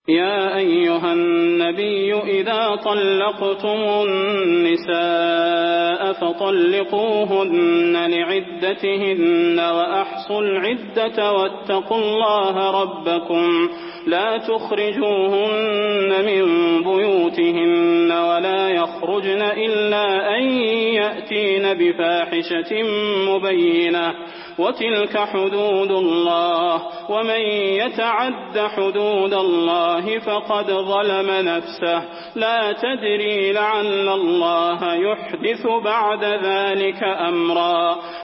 يا أيها النبي إذا طلقتم النساء فطلقوهن لعدتهن وأحصوا العدة واتقوا الله ربكم لا تخرجوهن من بيوتهن ولا يخرجن إلا أن يأتين بفاحشة مبينة وتلك حدود الله ومن يتعد حدود الله فقد ظلم نفسه لا تدري لعل الله يحدث بعد ذلك أمرا